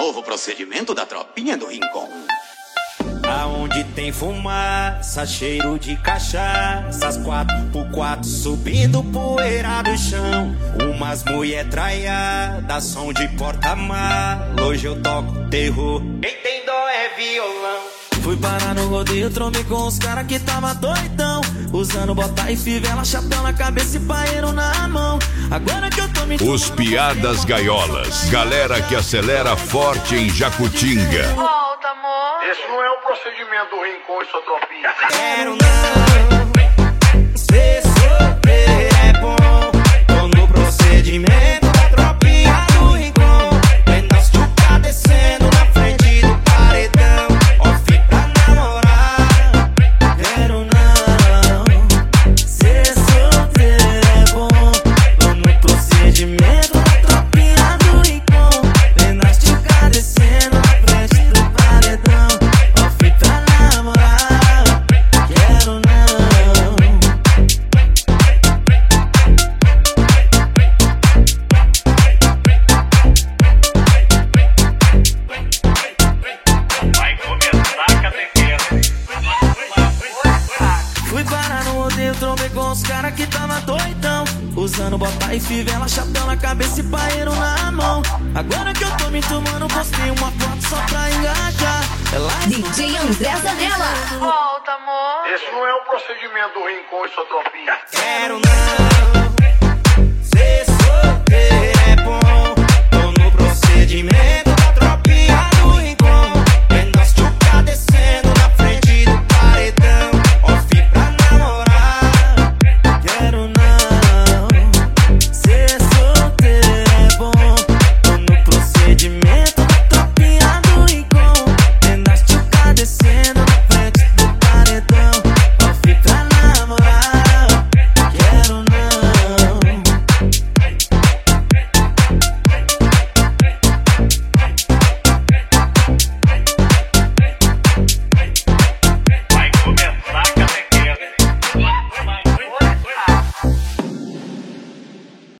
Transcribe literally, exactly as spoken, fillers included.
novo procedimento da tropinha do Rincon. Aonde tem fumaça, cheiro de cachaça, as quatro por quatro subindo poeira do chão. Umas mulher traiada, som de porta-mala. Hoje eu toco terror, quem tem dó é violão. Fui parar no rodeio, trombei com os caras que tava doidão, usando bota e fivela, chapéu na cabeça e paeiro na mão. Agora que eu tô me Os Piadas Gaiolas, galera que acelera forte em Jacutinga. Volta, amor. Esse não é o procedimento do Rincon e sua tropinha. Quero não, se sofrer é bom. Tô no procedimento da tropinha do Rincon. Vem nas chuca descendo na frente do paredão. Off pra namorar. Quero não, se sofrer é bom. Tô no procedimento da tropinha do Rincon. Vem nas chuca descendo na frente do paredão. Off pra namorar. Quero não. Vai começar a catequese. Fui parar no rodeio, trombei com os caras que tava doidão, usando bota e fivela, chapéu na cabeça e paeiro na mão. Agora que eu tô me tomando, postei uma foto só pra engajar. Ela D J André Zanella. Volta, amor. Esse não é o procedimento do Rincon e sua tropinha. quero não.